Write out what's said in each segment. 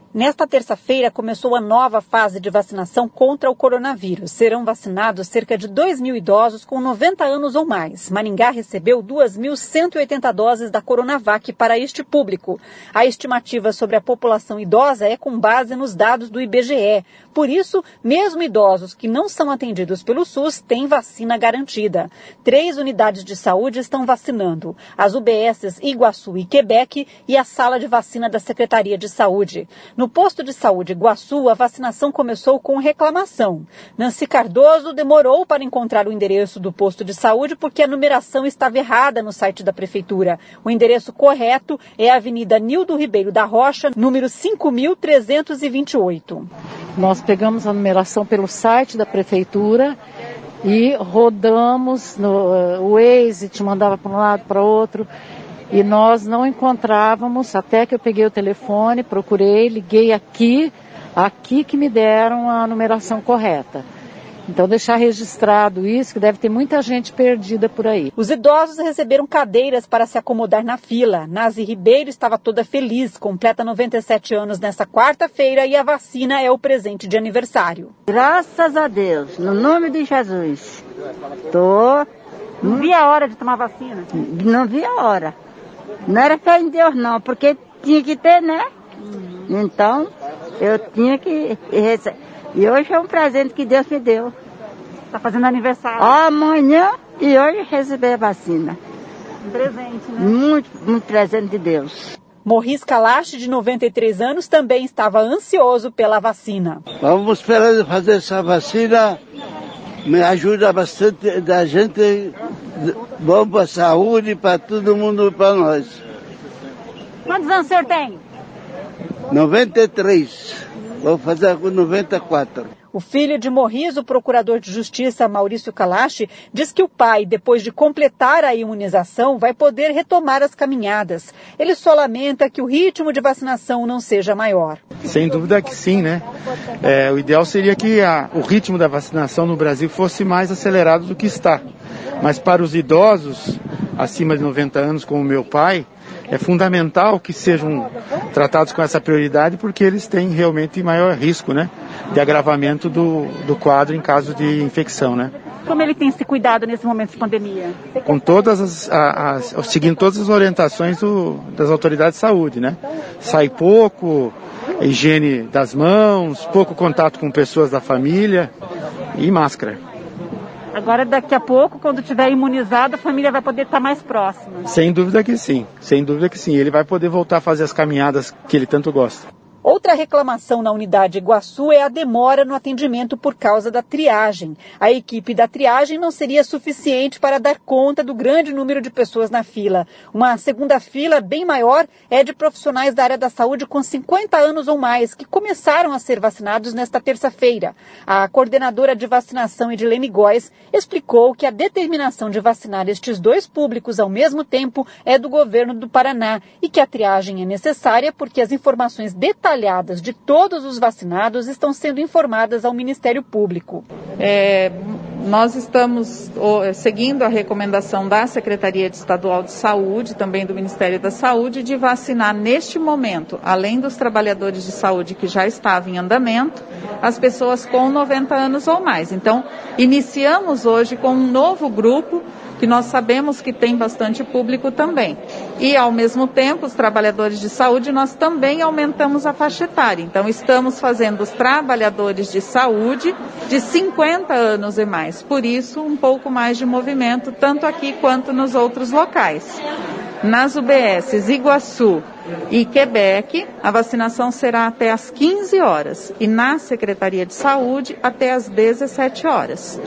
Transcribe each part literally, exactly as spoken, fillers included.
Nesta terça-feira começou a nova fase de vacinação contra o coronavírus. Serão vacinados cerca de dois mil idosos com noventa anos ou mais. Maringá recebeu duas mil cento e oitenta doses da Coronavac para este público. A estimativa sobre a população idosa é com base nos dados do I B G E. Por isso, mesmo idosos que não são atendidos pelo SUS têm vacina garantida. Três unidades de saúde estão vacinando: as U B Ss Iguaçu e Quebec e a sala de vacina da Secretaria de Saúde. No posto de saúde Iguaçu, a vacinação começou com reclamação. Nancy Cardoso demorou para encontrar o endereço do posto de saúde porque a numeração estava errada no site da prefeitura. O endereço correto é a Avenida Nildo Ribeiro da Rocha, número cinco mil trezentos e vinte e oito. Nós pegamos a numeração pelo site da prefeitura e rodamos, no, o Waze te mandava para um lado, para outro. E nós não encontrávamos, até que eu peguei o telefone, procurei, liguei aqui, aqui que me deram a numeração correta. Então deixar registrado isso, que deve ter muita gente perdida por aí. Os idosos receberam cadeiras para se acomodar na fila. Nazi Ribeiro estava toda feliz, completa noventa e sete anos nesta quarta-feira e a vacina é o presente de aniversário. Graças a Deus, no nome de Jesus. Tô... Não vi a hora de tomar vacina? Não vi a hora. Não era fé em Deus não, porque tinha que ter, né? Uhum. Então, eu tinha que receber. E hoje é um presente que Deus me deu. Está fazendo aniversário. Amanhã e hoje receber a vacina. Um presente, né? Muito, muito presente de Deus. Morris Kalash, de noventa e três anos, também estava ansioso pela vacina. Vamos esperar fazer essa vacina. Me ajuda bastante da gente, bom para a saúde, para todo mundo, para nós. Quantos anos o senhor tem? noventa e três. Vou fazer com noventa e quatro. O filho de Morris, o procurador de justiça Maurício Kalash, diz que o pai, depois de completar a imunização, vai poder retomar as caminhadas. Ele só lamenta que o ritmo de vacinação não seja maior. Sem dúvida que sim, né? É, o ideal seria que a, o ritmo da vacinação no Brasil fosse mais acelerado do que está. Mas para os idosos acima de noventa anos, como o meu pai, é fundamental que sejam tratados com essa prioridade, porque eles têm realmente maior risco, né, de agravamento do, do quadro em caso de infecção, né. Como ele tem se cuidado nesse momento de pandemia? Com todas as, as, as seguindo todas as orientações do, das autoridades de saúde, né. Sai pouco, higiene das mãos, pouco contato com pessoas da família e máscara. Agora, daqui a pouco, quando estiver imunizado, a família vai poder estar mais próxima. Sem dúvida que sim, sem dúvida que sim. Ele vai poder voltar a fazer as caminhadas que ele tanto gosta. Outra reclamação na unidade Iguaçu é a demora no atendimento por causa da triagem. A equipe da triagem não seria suficiente para dar conta do grande número de pessoas na fila. Uma segunda fila, bem maior, é de profissionais da área da saúde com cinquenta anos ou mais, que começaram a ser vacinados nesta terça-feira. A coordenadora de vacinação, Edilene Góes, explicou que a determinação de vacinar estes dois públicos ao mesmo tempo é do governo do Paraná e que a triagem é necessária porque as informações detalhadas detalhadas de todos os vacinados estão sendo informadas ao Ministério Público. É, nós estamos ó, seguindo a recomendação da Secretaria Estadual de Saúde, também do Ministério da Saúde, de vacinar neste momento, além dos trabalhadores de saúde que já estavam em andamento, as pessoas com noventa anos ou mais. Então, iniciamos hoje com um novo grupo, que nós sabemos que tem bastante público também. E, ao mesmo tempo, os trabalhadores de saúde, nós também aumentamos a faixa etária. Então, estamos fazendo os trabalhadores de saúde de cinquenta anos e mais. Por isso, um pouco mais de movimento, tanto aqui quanto nos outros locais. Nas U B Ss Iguaçu e Quebec, a vacinação será até às quinze horas. E na Secretaria de Saúde, até às dezessete horas.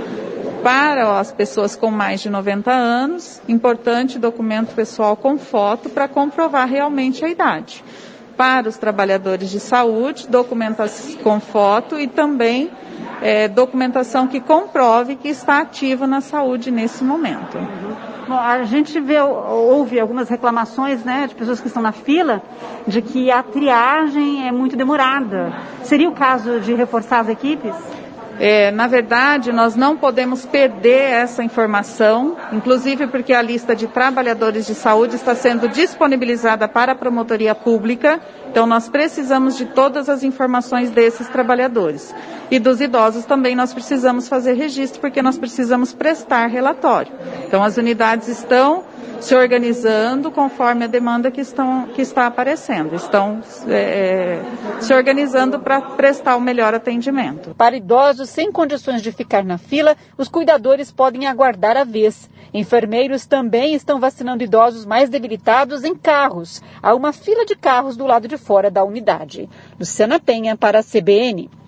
Para as pessoas com mais de noventa anos, importante documento pessoal com foto para comprovar realmente a idade. Para os trabalhadores de saúde, documentação com foto e também é, documentação que comprove que está ativo na saúde nesse momento. Bom, a gente vê, ouve algumas reclamações, né, de pessoas que estão na fila, de que a triagem é muito demorada. Seria o caso de reforçar as equipes? É, na verdade, nós não podemos perder essa informação, inclusive porque a lista de trabalhadores de saúde está sendo disponibilizada para a promotoria pública, então nós precisamos de todas as informações desses trabalhadores. E dos idosos também nós precisamos fazer registro, porque nós precisamos prestar relatório. Então as unidades estão se organizando conforme a demanda que, estão, que está aparecendo, estão é, se organizando para prestar o melhor atendimento. Para idosos sem condições de ficar na fila, os cuidadores podem aguardar a vez. Enfermeiros também estão vacinando idosos mais debilitados em carros. Há uma fila de carros do lado de fora da unidade. Luciana Penha para a C B N.